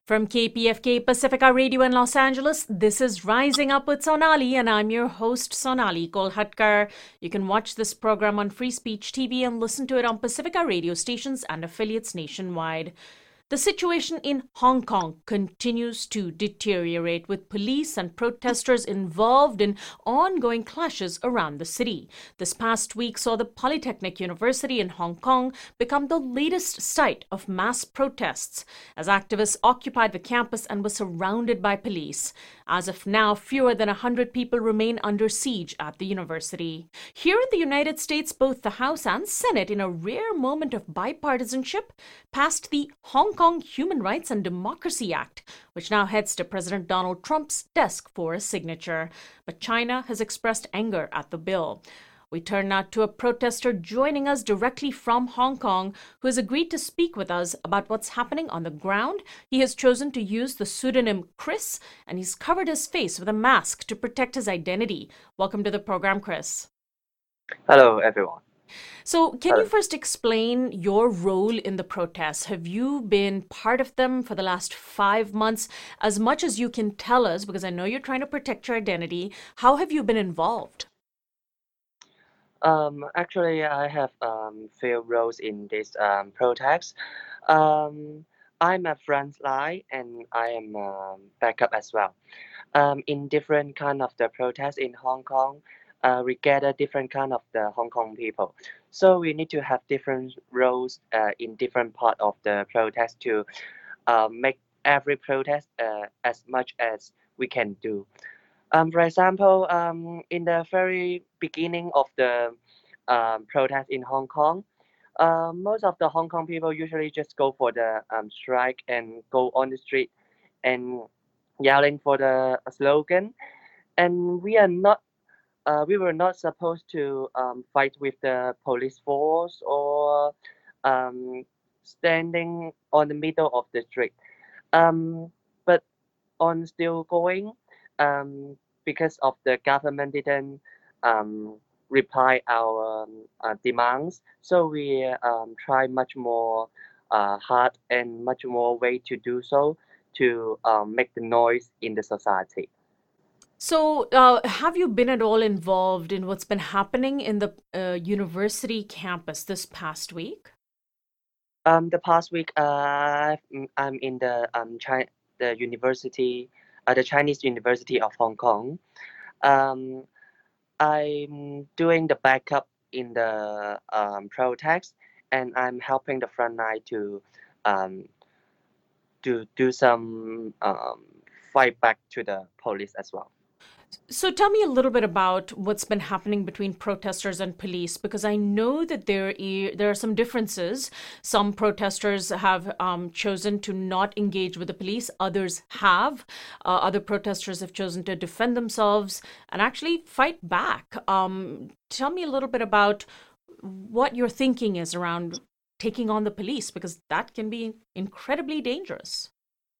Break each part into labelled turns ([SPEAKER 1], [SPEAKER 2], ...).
[SPEAKER 1] From KPFK Pacifica Radio in Los Angeles, this is Rising Up with Sonali, and I'm your host, Sonali Kolhatkar. You can watch this program on Free Speech TV and listen to it on Pacifica radio stations and affiliates nationwide. The situation in Hong Kong continues to deteriorate, with police and protesters involved in ongoing clashes around the city. This past week saw the Polytechnic University in Hong Kong become the latest site of mass protests as activists occupied the campus and were surrounded by police. As of now, fewer than 100 people remain under siege at the university. Here in the United States, both the House and Senate, in a rare moment of bipartisanship, passed the Hong Kong Human Rights and Democracy Act, which now heads to President Donald Trump's desk for a signature. But China has expressed anger at the bill. We turn now to a protester joining us directly from Hong Kong who has agreed to speak with us about what's happening on the ground. He has chosen to use the pseudonym Chris, and he's covered his face with a mask to protect his identity. Welcome to the program, Chris.
[SPEAKER 2] Hello, everyone.
[SPEAKER 1] So can you first explain your role in the protests? Have you been part of them for the last 5 months? As much as you can tell us, because I know you're trying to protect your identity, how have you been involved?
[SPEAKER 2] Actually, I have few roles in this protest. Um, I'm a front line and I am backup as well. In different kind of the protest in Hong Kong, we gather different kind of the Hong Kong people. So we need to have different roles in different part of the protest to make every protest as much as we can do. For example, in the very beginning of the protest in Hong Kong, most of the Hong Kong people usually just go for the strike and go on the street and yelling for the slogan. And we were not supposed to fight with the police force or um, standing on the middle of the street. But on still going um, because of the government didn't um, reply our demands. So we try much more hard and much more way to do so to make the noise in the society.
[SPEAKER 1] So, have you been at all involved in what's been happening in the university campus this past week?
[SPEAKER 2] The past week, I'm in the the university, the Chinese University of Hong Kong. Um, I'm doing the backup in the protest, and I'm helping the front line um, to do some fight back to the police as well.
[SPEAKER 1] So, tell me a little bit about what's been happening between protesters and police, because I know that there are some differences. Some protesters have chosen to not engage with the police, others have. Other protesters have chosen to defend themselves and actually fight back. Tell me a little bit about what your thinking is around taking on the police, because that can be incredibly dangerous.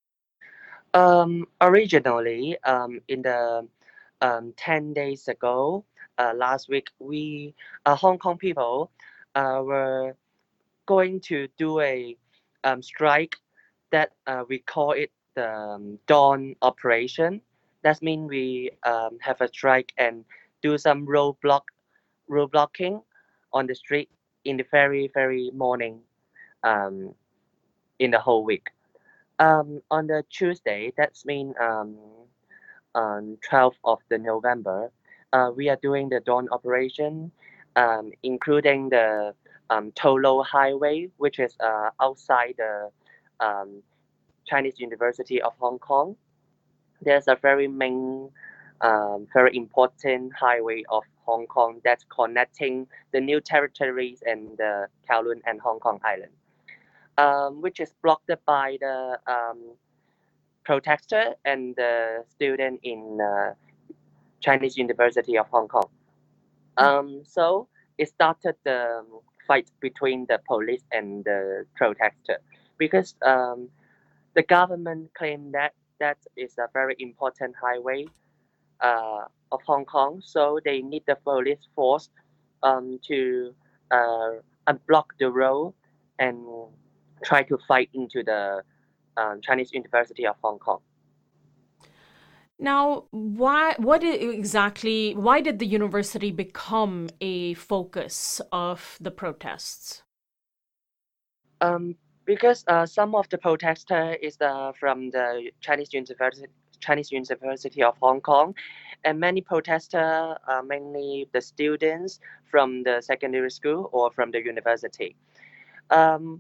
[SPEAKER 2] Originally, in the 10 days ago, last week, we Hong Kong people were going to do a strike that we call it the dawn operation. That means we have a strike and do some roadblocking on the street in the very morning um, in the whole week. On the Tuesday, that's mean on 12th of the November, we are doing the dawn operation, including the Tolo Highway, which is outside the um, Chinese University of Hong Kong. There's a very important highway of Hong Kong that's connecting the new territories and the Kowloon and Hong Kong Island, which is blocked by the protester and the student in Chinese University of Hong Kong. So it started the fight between the police and the protester because the government claimed that that is a very important highway of Hong Kong, so they need the police force to unblock the road and try to fight into the Chinese University of Hong Kong.
[SPEAKER 1] Now, why did the university become a focus of the protests?
[SPEAKER 2] Because some of the protester is from the Chinese University of Hong Kong, and many protester are mainly the students from the secondary school or from the university. Um,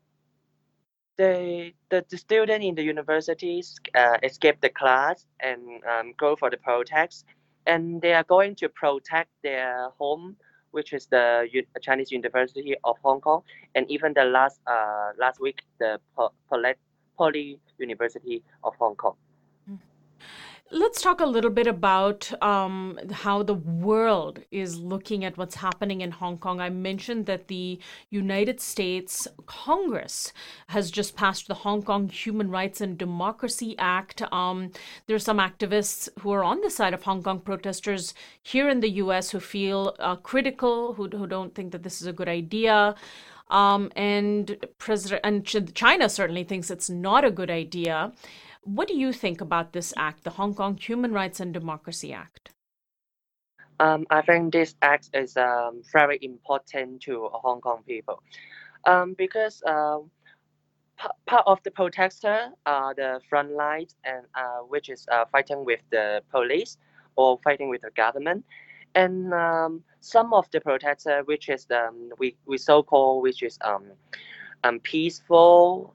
[SPEAKER 2] the student in the universities escape the class and go for the protest, and they are going to protect their home, which is the Chinese University of Hong Kong, and even the last week the Poly University of Hong Kong.
[SPEAKER 1] Let's talk a little bit about how the world is looking at what's happening in Hong Kong. I mentioned that the United States Congress has just passed the Hong Kong Human Rights and Democracy Act. There are some activists who are on the side of Hong Kong protesters here in the US who feel critical, who don't think that this is a good idea. And China certainly thinks it's not a good idea. What do you think about this act, the Hong Kong Human Rights and Democracy Act?
[SPEAKER 2] I think this act is very important to Hong Kong people, because part of the protester are the front lines and which is fighting with the police or fighting with the government, and some of the protester which is we so called which is peaceful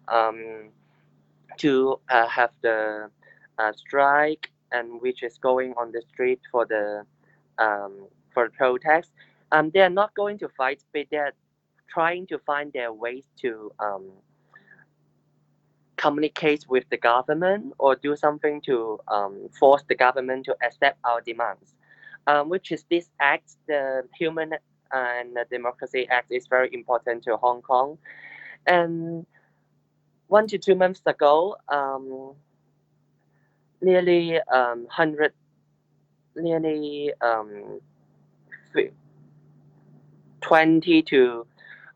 [SPEAKER 2] to have the strike and which is going on the street for the protest. They are not going to fight, but they are trying to find their ways to communicate with the government or do something to force the government to accept our demands. Which is this act, the Human and the Democracy Act, is very important to Hong Kong. And 1 to 2 months ago, nearly 100, nearly 20 to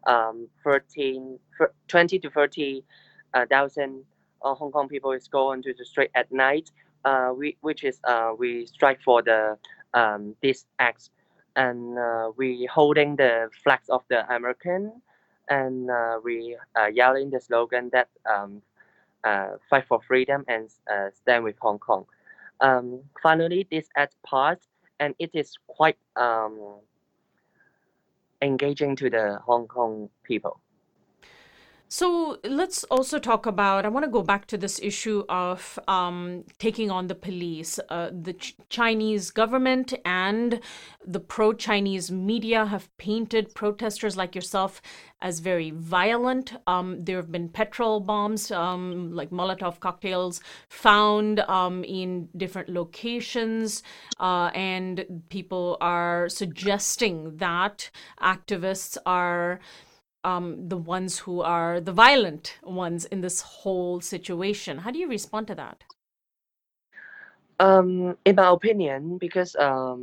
[SPEAKER 2] 30,000 Hong Kong people is going to the street at night. We strike for the this act, and we holding the flags of the American, and we yelling the slogan that fight for freedom and stand with Hong Kong. Finally, this act passed, and it is quite engaging to the Hong Kong people.
[SPEAKER 1] So let's also talk about, I want to go back to this issue of taking on the police. The Chinese government and the pro-Chinese media have painted protesters like yourself as very violent. There have been petrol bombs, like Molotov cocktails, found in different locations, and people are suggesting that activists are the ones who are the violent ones in this whole situation. How do you respond to that?
[SPEAKER 2] In my opinion, because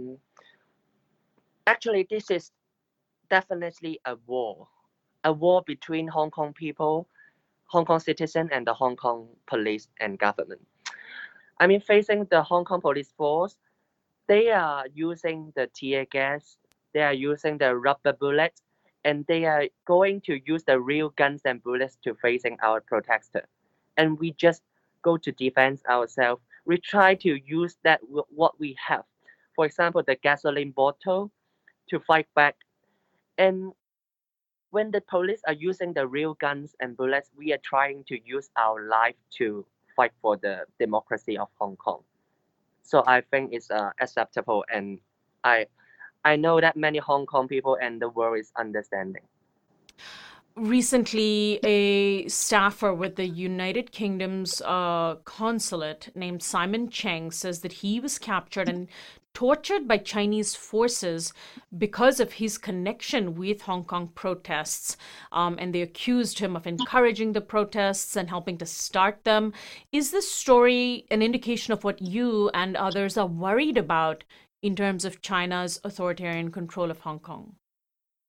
[SPEAKER 2] actually this is definitely a war between Hong Kong people, Hong Kong citizens, and the Hong Kong police and government. I mean, facing the Hong Kong police force, they are using the tear gas, they are using the rubber bullets, and they are going to use the real guns and bullets to facing our protester. And we just go to defend ourselves. We try to use that what we have. For example, the gasoline bottle to fight back. And when the police are using the real guns and bullets, we are trying to use our life to fight for the democracy of Hong Kong. So I think it's acceptable, and I know that many Hong Kong people and the world is understanding.
[SPEAKER 1] Recently, a staffer with the United Kingdom's consulate named Simon Cheng says that he was captured and tortured by Chinese forces because of his connection with Hong Kong protests. And they accused him of encouraging the protests and helping to start them. Is this story an indication of what you and others are worried about in terms of China's authoritarian control of Hong Kong?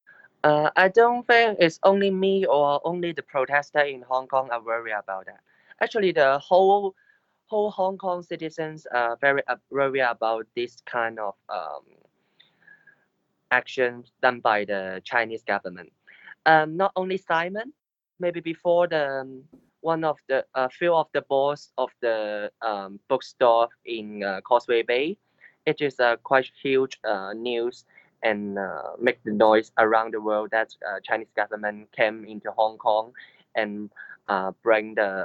[SPEAKER 2] I don't think it's only me or only the protester in Hong Kong are worried about that. Actually, the whole Hong Kong citizens are very worried about this kind of actions done by the Chinese government. Not only Simon, maybe before the one of the few of the boss of the bookstore in Causeway Bay, it is a quite huge news and make the noise around the world that Chinese government came into Hong Kong and bring the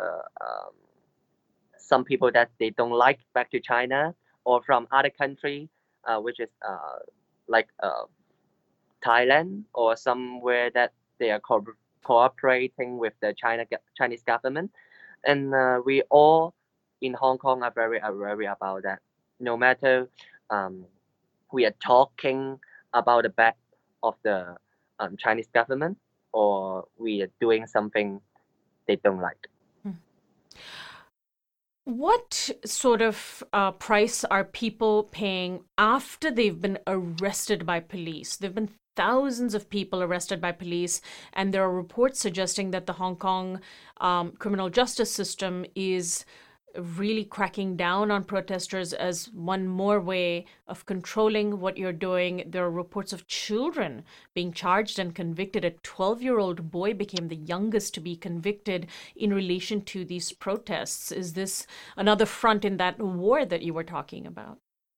[SPEAKER 2] some people that they don't like back to China or from other country, which is like Thailand or somewhere that they are cooperating with the Chinese government, and we all in Hong Kong are very worried about that. No matter um, we are talking about the back of the Chinese government or we are doing something they don't like.
[SPEAKER 1] What sort of price are people paying after they've been arrested by police? There've been thousands of people arrested by police, and there are reports suggesting that the Hong Kong criminal justice system is really cracking down on protesters as one more way of controlling what you're doing. There are reports of children being charged and convicted. A 12-year-old boy became the youngest to be convicted in relation to these protests. Is this another front in that war that you were talking about?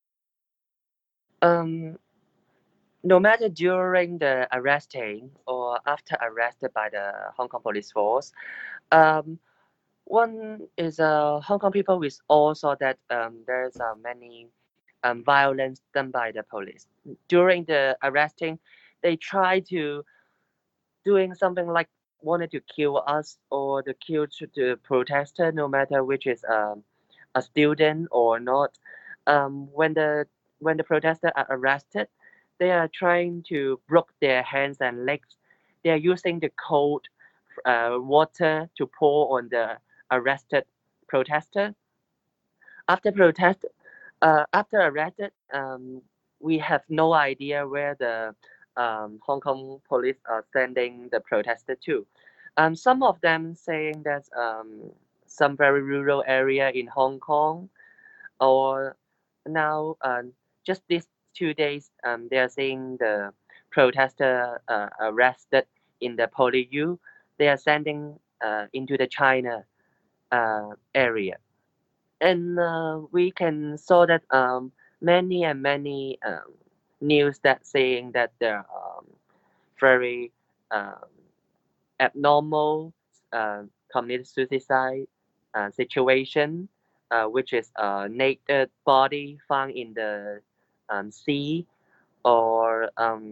[SPEAKER 2] No matter during the arresting or after arrested by the Hong Kong police force, um, one is Hong Kong people with also that there's many violence done by the police. During the arresting, they try to doing something like wanted to kill us or to kill the protester, no matter which is a student or not. When the protesters are arrested, they are trying to break their hands and legs. They are using the cold water to pour on the arrested protester. After protest, after arrested, we have no idea where the Hong Kong police are sending the protester to. Some of them saying that some very rural area in Hong Kong, or now just these 2 days, they are saying the protester arrested in the PolyU. They are sending into the China area, and we can saw that many and many news that saying that there are very um, abnormal community suicide situation, which is a naked body found in the sea, or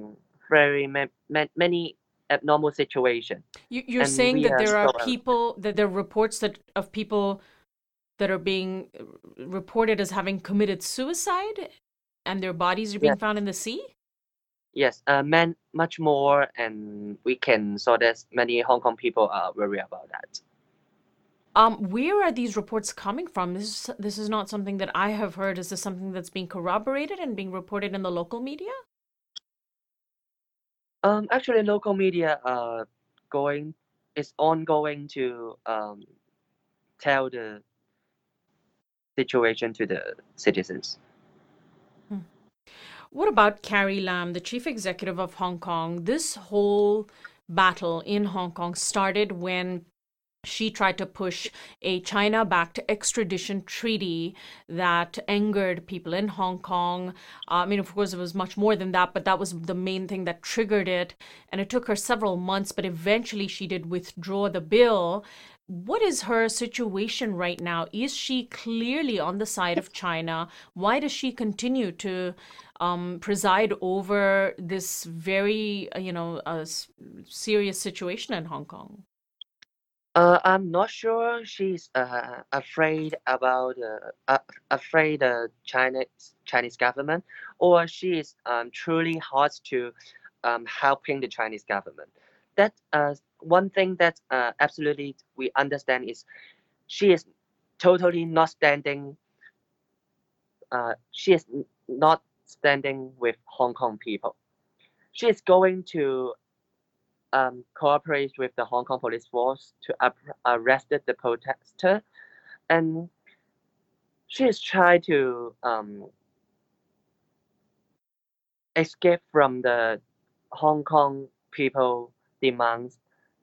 [SPEAKER 2] many abnormal situation.
[SPEAKER 1] You're
[SPEAKER 2] And
[SPEAKER 1] saying
[SPEAKER 2] we
[SPEAKER 1] that
[SPEAKER 2] are
[SPEAKER 1] there
[SPEAKER 2] so
[SPEAKER 1] are people, that there are reports that of people that are being reported as having committed suicide and their bodies are being
[SPEAKER 2] yes,
[SPEAKER 1] found in the sea?
[SPEAKER 2] yes, much more, and we can saw that many Hong Kong people are worried about that.
[SPEAKER 1] Where are these reports coming from? This is not something that I have heard. Is this something that's being corroborated and being reported in the local media?
[SPEAKER 2] Actually, local media going is ongoing to tell the situation to the citizens.
[SPEAKER 1] Hmm. What about Carrie Lam, the chief executive of Hong Kong? This whole battle in Hong Kong started when she tried to push a China backed extradition treaty that angered people in Hong Kong. I mean, of course, it was much more than that, but that was the main thing that triggered it. And it took her several months, but eventually she did withdraw the bill. What is her situation right now? Is she clearly on the side of China? Why does she continue to preside over this very, serious situation in Hong Kong?
[SPEAKER 2] I'm not sure she's afraid about afraid the Chinese government, or she is truly hard to helping the Chinese government. That one thing that absolutely we understand is she is totally not standing. She is not standing with Hong Kong people. She is going to cooperate with the Hong Kong police force to arrest the protester, and she is trying to escape from the Hong Kong people demands.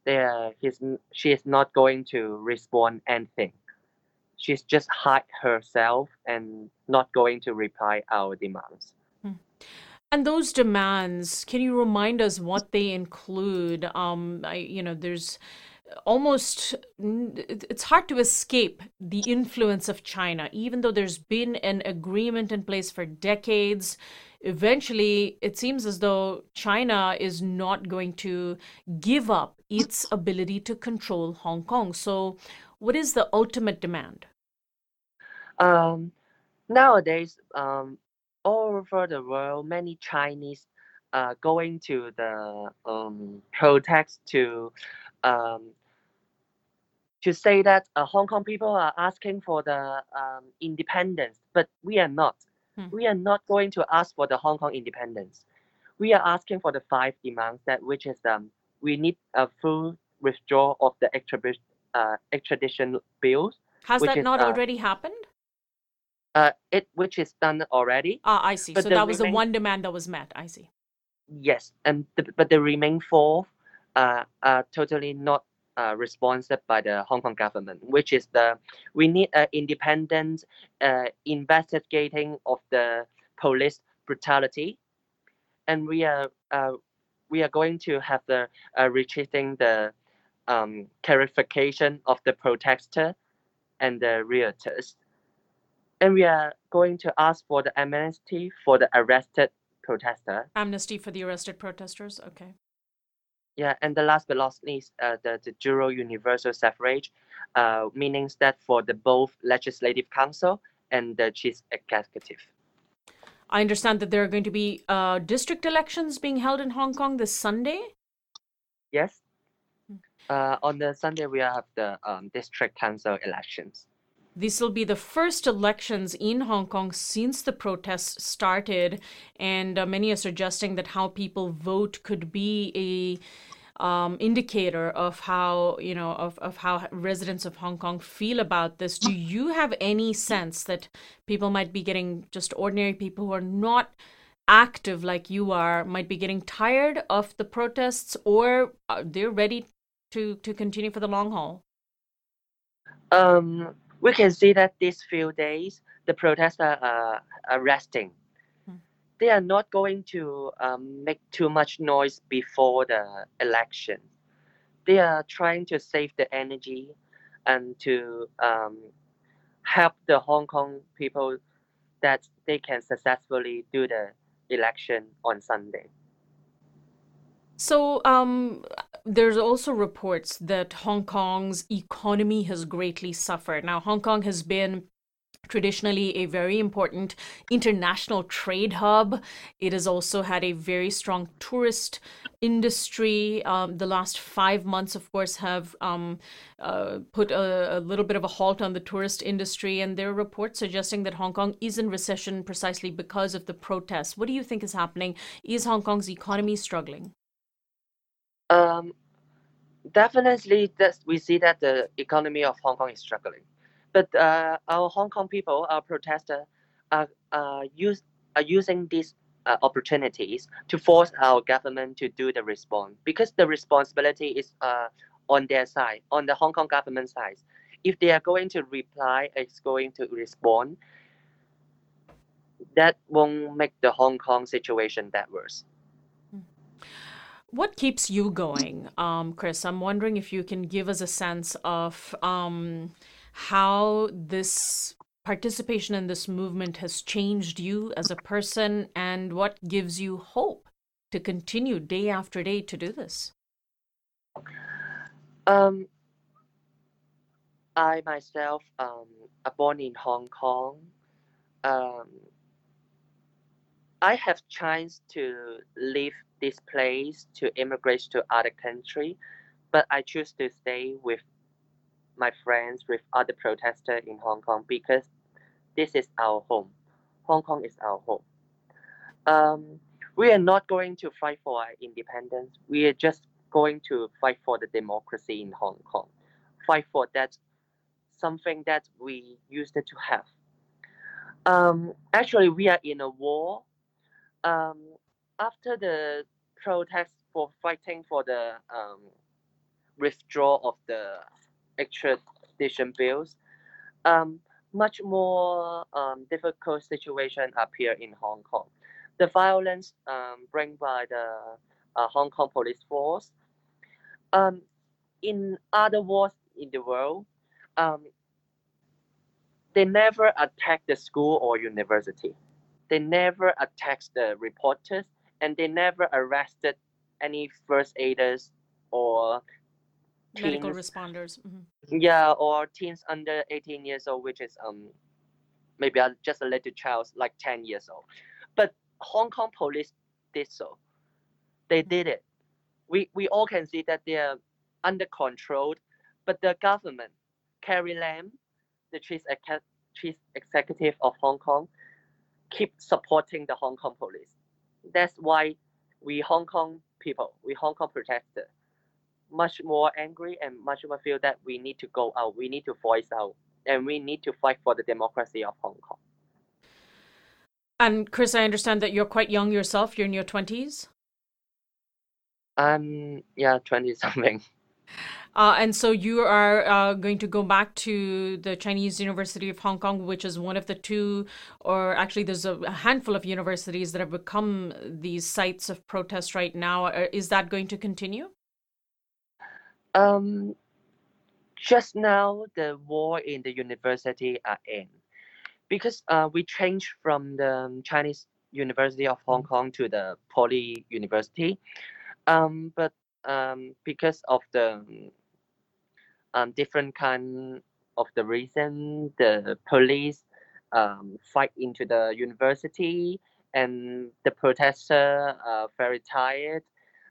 [SPEAKER 2] She is not going to respond anything. She's just hide herself and not going to reply our demands.
[SPEAKER 1] Hmm. And those demands, can you remind us what they include? There's almost it's hard to escape the influence of China, even though there's been an agreement in place for decades. Eventually, it seems as though China is not going to give up its ability to control Hong Kong. So, what is the ultimate demand?
[SPEAKER 2] Um, Nowadays, all over the world, many Chinese going to the protest um, to say that Hong Kong people are asking for the independence, but we are not.
[SPEAKER 1] Hmm.
[SPEAKER 2] We are not going to ask for the Hong Kong independence. We are asking for the five demands that which is we need a full withdrawal of the extradition bills,
[SPEAKER 1] Has
[SPEAKER 2] which
[SPEAKER 1] that
[SPEAKER 2] is
[SPEAKER 1] not already happened?
[SPEAKER 2] which is done already.
[SPEAKER 1] Ah, I see.
[SPEAKER 2] But
[SPEAKER 1] So
[SPEAKER 2] the
[SPEAKER 1] that was the
[SPEAKER 2] remain
[SPEAKER 1] one demand that was met. I see.
[SPEAKER 2] Yes, and but the remaining four are totally not responsive by the Hong Kong government, which is we need an independent investigating of the police brutality, and we are going to have the retreating the clarification of the protester and the rioters, and we are going to ask for the amnesty for the arrested protester.
[SPEAKER 1] Amnesty for the arrested protesters. Okay.
[SPEAKER 2] Yeah, and the last but not least, the Juro Universal Suffrage, meaning that for the both Legislative Council and the Chief Executive.
[SPEAKER 1] I understand that there are going to be district elections being held in Hong Kong this Sunday.
[SPEAKER 2] Yes. On the Sunday, we have the District Council elections.
[SPEAKER 1] These will be the first elections in Hong Kong since the protests started, and many are suggesting that how people vote could be a indicator of how of how residents of Hong Kong feel about this. Do you have any sense that people might be getting, just ordinary people who are not active like you are, might be getting tired of the protests, or they're ready to continue for the long haul?
[SPEAKER 2] We can see that these few days the protesters are resting. They are not going to make too much noise before the election. They are trying to save the energy and to help the Hong Kong people that they can successfully do the election on Sunday.
[SPEAKER 1] So, there's also reports that Hong Kong's economy has greatly suffered. Now, Hong Kong has been traditionally a very important international trade hub. It has also had a very strong tourist industry. The last 5 months, of course, have put a little bit of a halt on the tourist industry. And there are reports suggesting that Hong Kong is in recession precisely because of the protests. What do you think is happening? Is Hong Kong's economy struggling?
[SPEAKER 2] Definitely, we see that the economy of Hong Kong is struggling. But our Hong Kong people, our protesters, are using these opportunities to force our government to do the response, because the responsibility is on their side, on the Hong Kong government side. If they are going to reply, it's going to respond, that won't make the Hong Kong situation that worse.
[SPEAKER 1] What keeps you going, Chris? I'm wondering if you can give us a sense of how this participation in this movement has changed you as a person, and what gives you hope to continue day after day to do this.
[SPEAKER 2] I myself are born in Hong Kong. I have chance to leave this place to immigrate to other country, but I choose to stay with my friends, with other protesters in Hong Kong, because this is our home. Hong Kong is our home. We are not going to fight for our independence. We are just going to fight for the democracy in Hong Kong. Fight for that something that we used to have. Actually, we are in a war. Um, After the protests for fighting for the withdrawal of the extradition bills, um, much more difficult situation appear in Hong Kong. The violence bring by the Hong Kong police force. Um, in other wars in the world, um, they never attack the school or university. They never attacked the reporters, and they never arrested any first aiders or
[SPEAKER 1] Medical
[SPEAKER 2] teens.
[SPEAKER 1] responders.
[SPEAKER 2] Yeah, or teens under 18 years old, which is maybe just a little child like 10 years old. But Hong Kong police did so. They did it. We all can see that they are under control, but the government, Carrie Lam, the chief executive of Hong Kong, keep supporting the Hong Kong police. That's why we Hong Kong people, we Hong Kong protesters, much more angry and much more feel that we need to go out, we need to voice out, and we need to fight for the democracy of Hong Kong.
[SPEAKER 1] And Chris, I understand that you're quite young yourself. You're in your 20s.
[SPEAKER 2] Yeah, 20 something.
[SPEAKER 1] And so you are going to go back to the Chinese University of Hong Kong, which is one of the two, or actually there's a handful of universities that have become these sites of protest right now. Is that going to continue?
[SPEAKER 2] Just now the war in the university are in, because we changed from the Chinese University of Hong Kong to the Poly University. But because of the different kind of the reason, the police fight into the university, and the protesters are very tired.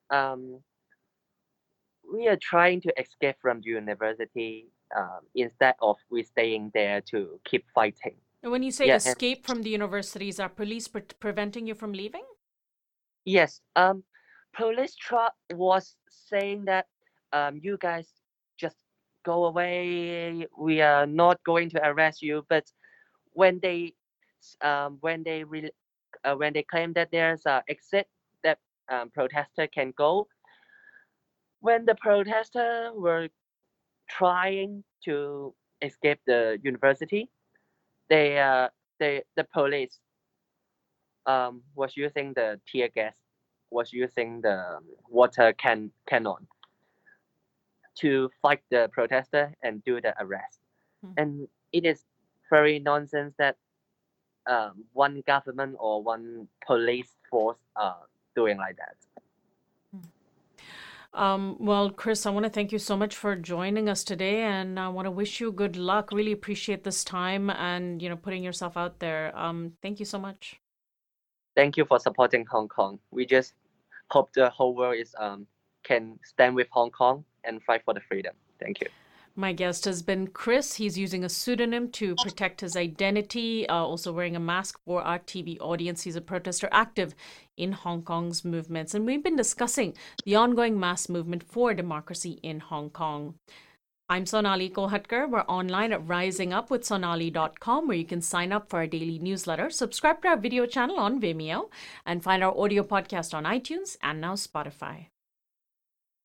[SPEAKER 2] We are trying to escape from the university instead of we staying there to keep fighting.
[SPEAKER 1] And when you say
[SPEAKER 2] Yeah,
[SPEAKER 1] escape from the universities, are police preventing you from leaving?
[SPEAKER 2] yes. Police truck was saying that you guys just go away. We are not going to arrest you. But when they when they claim that there's a exit that protester can go, when the protester were trying to escape the university, the police was using the tear gas, was using the water cannon to fight the protester and do the arrest. And it is very nonsense that one government or one police force are doing like that.
[SPEAKER 1] Well, Chris, I want to thank you so much for joining us today, and I want to wish you good luck. Really appreciate this time and putting yourself out there. Thank you so much.
[SPEAKER 2] Thank you for supporting Hong Kong. We just hope the whole world is can stand with Hong Kong and fight for the freedom. Thank you.
[SPEAKER 1] My guest has been Chris. He's using a pseudonym to protect his identity, also wearing a mask for our TV audience. He's a protester active in Hong Kong's movements. And we've been discussing the ongoing mass movement for democracy in Hong Kong. I'm Sonali Kolhatkar. We're online at risingupwithsonali.com, where you can sign up for our daily newsletter, subscribe to our video channel on Vimeo, and find our audio podcast on iTunes and now Spotify.